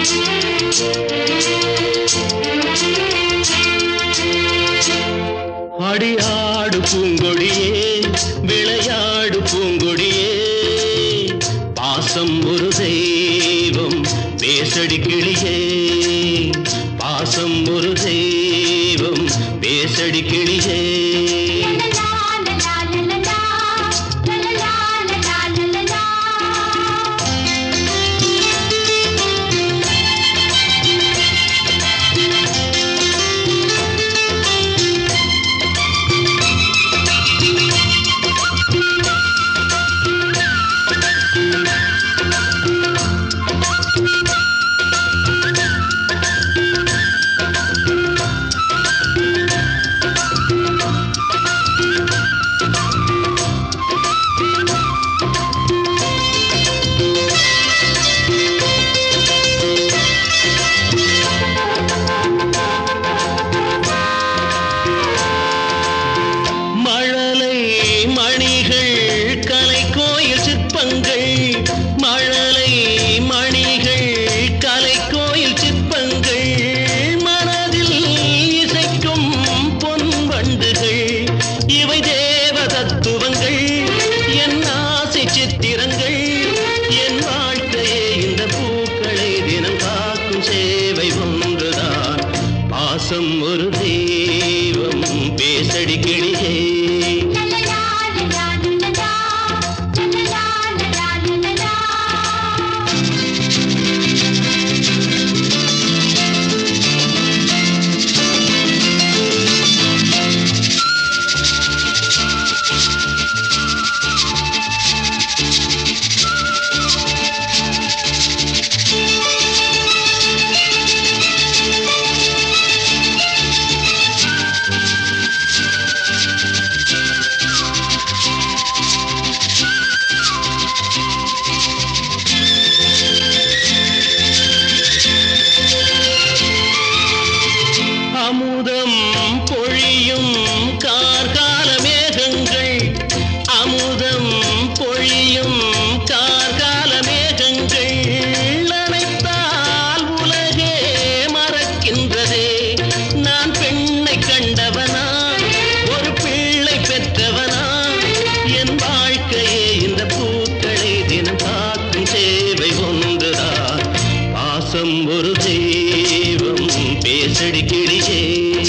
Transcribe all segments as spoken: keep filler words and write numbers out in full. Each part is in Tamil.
அடியாடு பூங்கொடியே விளையாடு பூங்கொடியே பாசம் ஒரு தெய்வம் பேசடி கிளியே பாசம் ஒரு தெய்வம் பேசடி கிளியே மழலை மணிகள் கலைக்கோயில் சிற்பங்கள் மனதில் இசைக்கும் பொன் வண்டுகள் இவை தேவ தத்துவங்கள் என் ஆசை சித்திரங்கள் என் வாழ்க்கையே இந்த பூக்களை தினம் காக்கும் சேவை ஒன்றுதான் பாசம் ஒரு தெய்வம் பேசடி கிளியே அமுதம் பொழியும் கார்கால மேகங்கள் அமுதம் பொழியும் கார்கால மேகங்கள் அனைத்தால் உலகே மறக்கின்றதே நான் பெண்ணை கண்டவனா ஒரு பிள்ளை பெற்றவனா என் வாழ்க்கையே இந்த பூக்களை தினம் காக்கும் சேவை ஒன்றுதான் பாசம் ஒரு தெய்வம் பேசடி கிளியே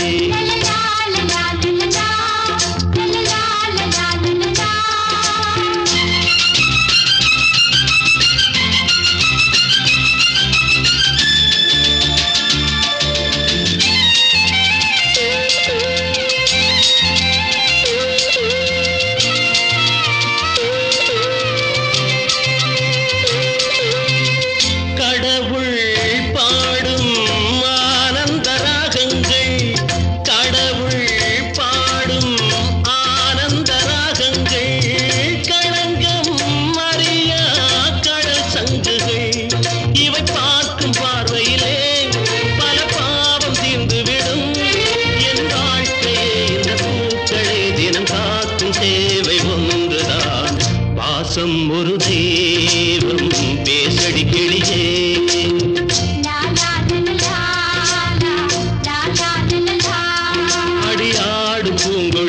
கடவுள் பாடும் ஆனந்த ராகங்கள் கடவுள் பாடும் ஆனந்த ராகங்கள் களங்கம் அறியா கடல் சங்குகள் இவை பார்க்கும் பார்வையிலே பல பாவம் தீர்ந்துவிடும் என் வாழ்க்கையே இந்த பூக்களை தினம் காக்கும் சேவை ஒன்றுதான் பாசம் ஒரு தெய்வம் பேசடி கிளியே அடியாடு பூங்கொடி